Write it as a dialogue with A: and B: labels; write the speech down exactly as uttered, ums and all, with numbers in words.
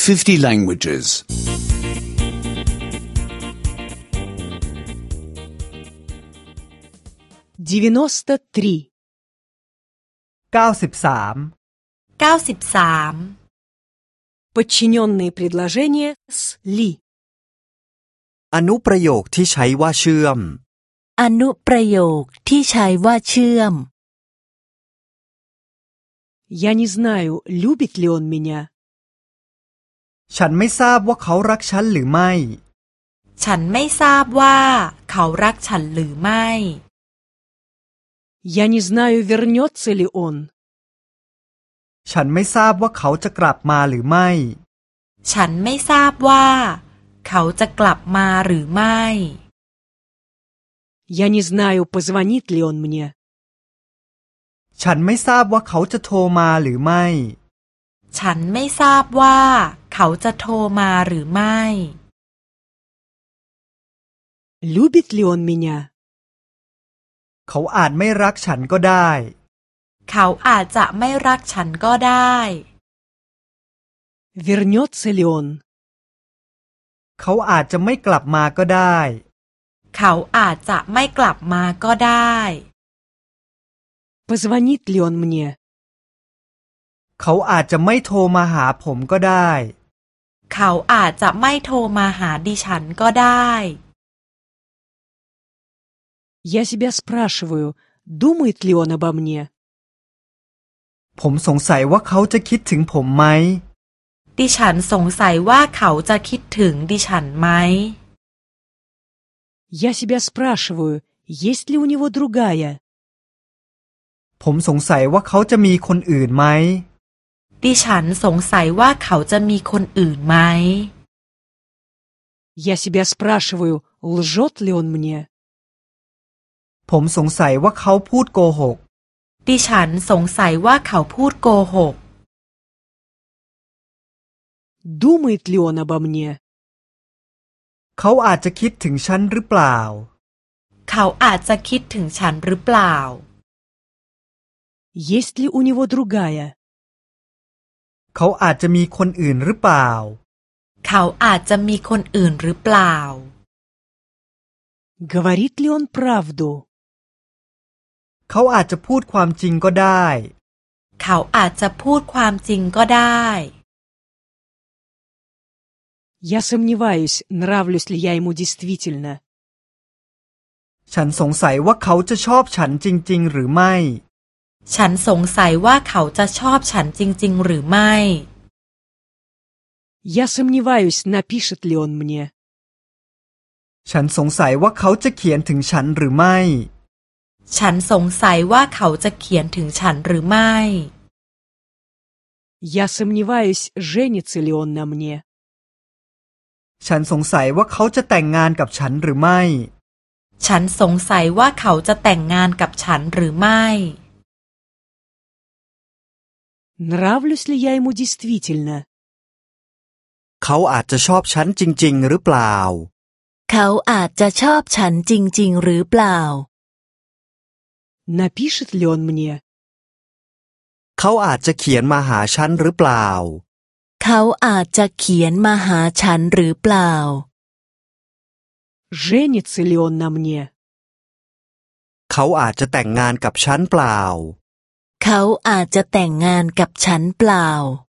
A: fifty languages.
B: девяносто три.
C: เก้าสิบสาม
D: เก้าสิบสาม
B: Подчиненные предложения с ли.
E: อนุประโยคที่ใช้ว่าเชื่อม
D: อนุประโยคที่ใช้ว่าเชื่อม
B: Я не знаю, любит ли он меня.
C: ฉันไม่ทราบว่าเขารักฉันหรือไม่
D: ฉันไม่ทราบว่าเขารักฉันหรือไม่
B: Я не знаю, вернется ли он.
C: ฉันไม่ทราบว่าเขาจะกลับมาหรือไม่
D: ฉันไม่ทราบว่าเขาจะกลับมาหรือไม่
B: Я не знаю, позвонит ли он мне.
C: ฉันไม่ทราบว่าเขาจะโทรมาหรือไม่
D: ฉันไม่ทราบว่าเขาจะโทรมาหรือไม่
B: Любит ли он меня?
C: เขาอาจไม่รักฉันก็ได้
D: เขาอาจจะไม่รักฉันก็ได้
B: Вернется ли он?
C: เขาอาจจะไม่กลับมาก็ได้
D: เขาอาจจะไม่กลับมาก็ได้
B: Позвонит ли он мне?
C: เขาอาจจะไม่โทรมาหาผมก็ได้
D: เขาอาจจะไม่โทรมาหาดิฉันก็ได้
B: Я себя спрашиваю, думает ли он обо мне?
C: ผมสงสัยว่าเขาจะคิดถึงผมไหม
D: ดิฉันสงสัยว่าเขาจะคิดถึงดิฉันไหม
B: Я себя спрашиваю, есть ли у него другая?
C: ผมสงสัยว่าเขาจะมีคนอื่นไหม
D: ดิฉันสงสัยว่าเขาจะมีคนอื่นไหม
B: Я себя спрашиваю, лжет ли он мне?
C: ผมสงสัยว่าเขาพูดโกหก
D: ดิฉันสงสัยว่าเขาพูดโกหก
B: Думает ли он обо мне?
C: เขาอาจจะคิดถึงฉันหรือเปล่า
D: เขาอาจจะคิดถึงฉันหรือเปล่า
B: Есть ли у него другая?
C: เขาอาจจะมีคนอื่นหรือเปล่า
D: เขาอาจจะมีคนอื่นหรือเปล่า
B: Говорит ли он правду?
C: เขาอาจจะพูดความจริงก็ได้
D: เขาอาจจะพูดความจริงก็ได้
B: Я сомневаюсь, нравлюсь ли я ему действительно.
C: ฉันสงสัยว่าเขาจะชอบฉันจริงๆหรือไม่
D: ฉันสงสัยว่าเขาจะชอบฉันจริงๆหรือไม่
B: Я сомневаюсь, напишет ли он мне.
C: ฉันสงสัยว่าเขาจะเขียนถึงฉันหรือไม่
D: ฉันสงสัยว่าเขาจะเขียนถึงฉันหรือไม่
B: Я сомневаюсь, женится ли он на мне.
C: ฉันสงสัยว่าเขาจะแต่งงานกับฉันหรือไม่
D: ฉันสงสัยว่าเขาจะแต่งงานกับฉันหรือไม่
B: Нравлюсь ли я ему действительно?
E: เขาอาจจะชอบฉันจริงๆหรือเปล่า
D: เขาอาจจะชอบฉันจริงๆหรือเปล่า
B: Напишет ли он мне?
E: เขาอาจจะเขียนมาหาฉันหรือเปล่า
D: เขาอาจจะเขียนมาหาฉันหรือเปล่า
B: Женится ли он на мне?
E: เขาอาจจะแต่งงานกับฉันเปล่า
D: เขาอาจจะแต่งงานกับฉันเปล่า